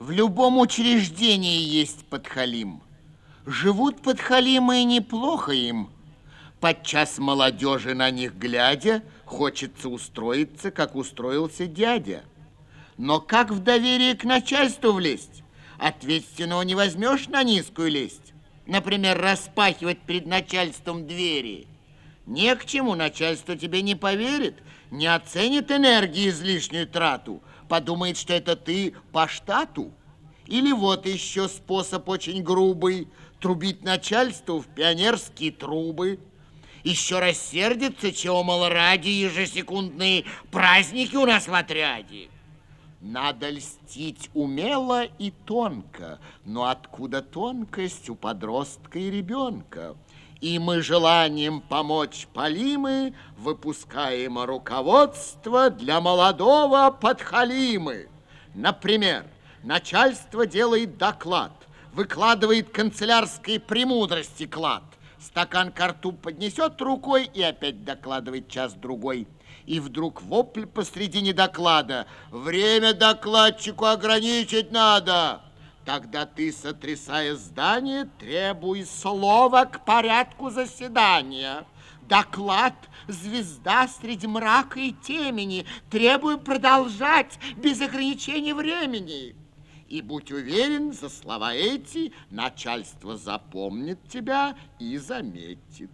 В любом учреждении есть подхалим. Живут подхалимы, и неплохо им. Подчас молодежи на них глядя, хочется устроиться, как устроился дядя. Но как в доверие к начальству влезть? Ответственного не возьмешь на низкую лесть. Например, распахивать перед начальством двери. Не к чему, начальство тебе не поверит, не оценит энергии излишнюю трату, подумает, что это ты по штату. Или вот еще способ очень грубый, трубить начальству в пионерские трубы. Еще рассердится, чего, мол, ради ежесекундные праздники у нас в отряде. Надо льстить умело и тонко, но откуда тонкость у подростка и ребенка? И мы желанием помочь Полимы выпускаем руководство для молодого подхалимы. Например, начальство делает доклад, выкладывает канцелярской премудрости клад. Стакан ко рту поднесет рукой и опять докладывает час-другой. И вдруг вопль посредине доклада: время докладчику ограничить надо. Тогда ты, сотрясая здание, требуй слова к порядку заседания. Доклад — звезда среди мрака и темени. Требую продолжать без ограничения времени. И будь уверен, за слова эти начальство запомнит тебя и заметит.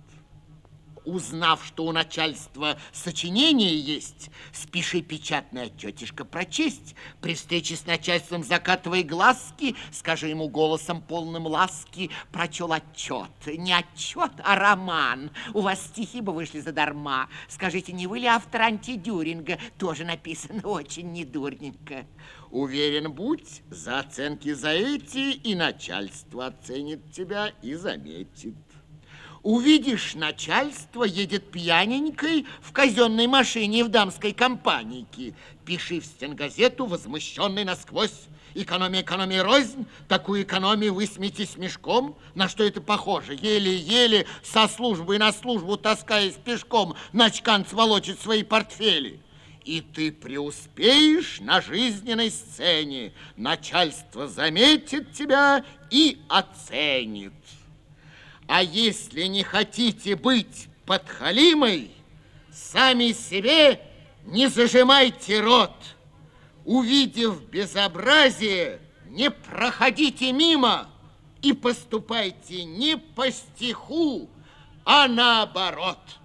Узнав, что у начальства сочинение есть, спеши печатный отчетишко прочесть. При встрече с начальством закатывай глазки, скажи ему голосом полным ласки: прочел отчет. Не отчет, а роман. У вас стихи бы вышли задарма. Скажите, не вы ли автор антидюринга? Тоже написано очень недурненько. Уверен будь, за оценки за эти и начальство оценит тебя и заметит. Увидишь, начальство едет пьяненькой в казенной машине в дамской компанийке. Пиши в стенгазету, возмущенный насквозь: экономия, экономия, рознь. Такую экономию вы сметесь мешком. На что это похоже? Еле-еле со службы на службу, таскаясь пешком, начканц волочит свои портфели. И ты преуспеешь на жизненной сцене. Начальство заметит тебя и оценит. А если не хотите быть подхалимой, сами себе не зажимайте рот. Увидев безобразие, не проходите мимо и поступайте не по стиху, а наоборот.